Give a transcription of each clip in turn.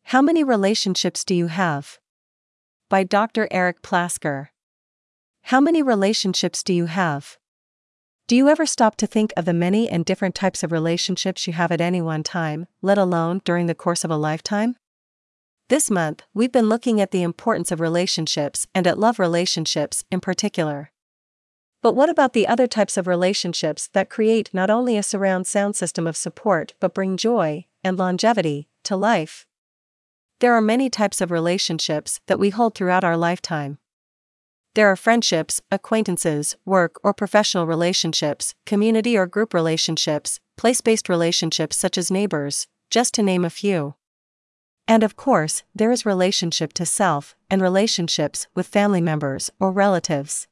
How many relationships do you have? By Dr. Eric Plasker. How many relationships do you have? Do you ever stop to think of the many and different types of relationships you have at any one time, let alone during the course of a lifetime? This month, we've been looking at the importance of relationships and at love relationships in particular. But what about the other types of relationships that create not only a surround sound system of support but bring joy and longevity to life? There are many types of relationships that we hold throughout our lifetime. There are friendships, acquaintances, work or professional relationships, community or group relationships, place-based relationships such as neighbors, just to name a few. And of course, there is relationship to self and relationships with family members or relatives.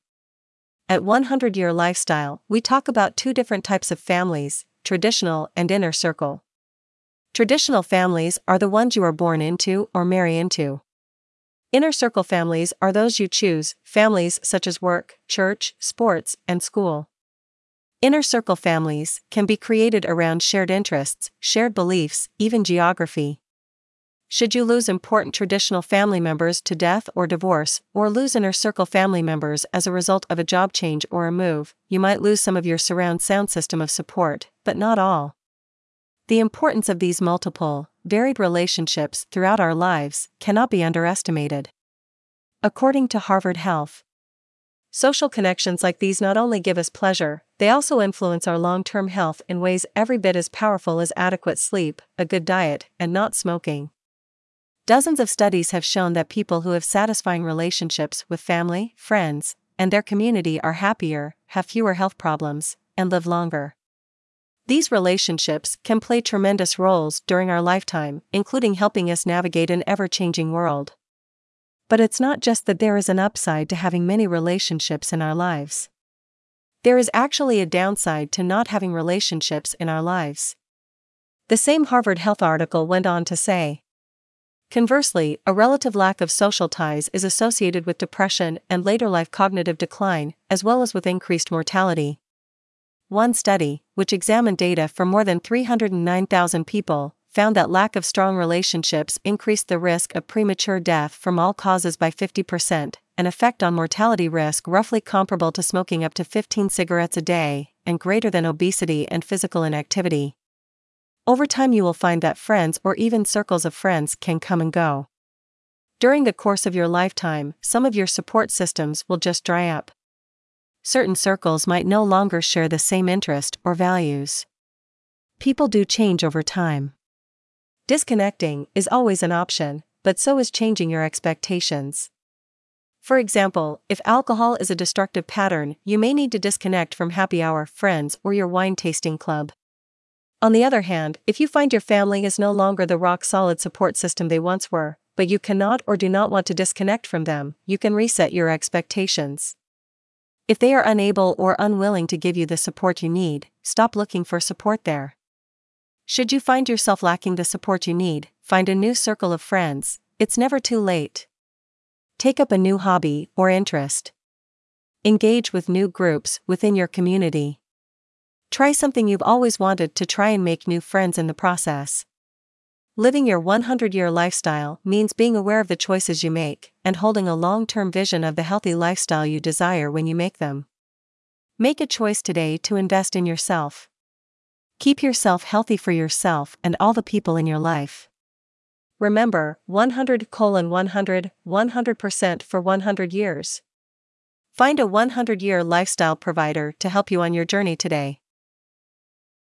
At 100-Year Lifestyle, we talk about two different types of families, traditional and inner circle. Traditional families are the ones you are born into or marry into. Inner circle families are those you choose, families such as work, church, sports, and school. Inner circle families can be created around shared interests, shared beliefs, even geography. Should you lose important traditional family members to death or divorce, or lose inner circle family members as a result of a job change or a move, you might lose some of your surround sound system of support, but not all. The importance of these multiple, varied relationships throughout our lives cannot be underestimated. According to Harvard Health, social connections like these not only give us pleasure, they also influence our long-term health in ways every bit as powerful as adequate sleep, a good diet, and not smoking. Dozens of studies have shown that people who have satisfying relationships with family, friends, and their community are happier, have fewer health problems, and live longer. These relationships can play tremendous roles during our lifetime, including helping us navigate an ever-changing world. But it's not just that there is an upside to having many relationships in our lives. There is actually a downside to not having relationships in our lives. The same Harvard Health article went on to say, conversely, a relative lack of social ties is associated with depression and later life cognitive decline, as well as with increased mortality. One study, which examined data from more than 309,000 people, found that lack of strong relationships increased the risk of premature death from all causes by 50%, an effect on mortality risk roughly comparable to smoking up to 15 cigarettes a day, and greater than obesity and physical inactivity. Over time you will find that friends or even circles of friends can come and go. During the course of your lifetime, some of your support systems will just dry up. Certain circles might no longer share the same interest or values. People do change over time. Disconnecting is always an option, but so is changing your expectations. For example, if alcohol is a destructive pattern, you may need to disconnect from happy hour, friends, or your wine tasting club. On the other hand, if you find your family is no longer the rock-solid support system they once were, but you cannot or do not want to disconnect from them, you can reset your expectations. If they are unable or unwilling to give you the support you need, stop looking for support there. Should you find yourself lacking the support you need, find a new circle of friends. It's never too late. Take up a new hobby or interest. Engage with new groups within your community. Try something you've always wanted to try and make new friends in the process. Living your 100-year lifestyle means being aware of the choices you make and holding a long-term vision of the healthy lifestyle you desire when you make them. Make a choice today to invest in yourself. Keep yourself healthy for yourself and all the people in your life. Remember, 100:100, 100% for 100 years. Find a 100-year lifestyle provider to help you on your journey today.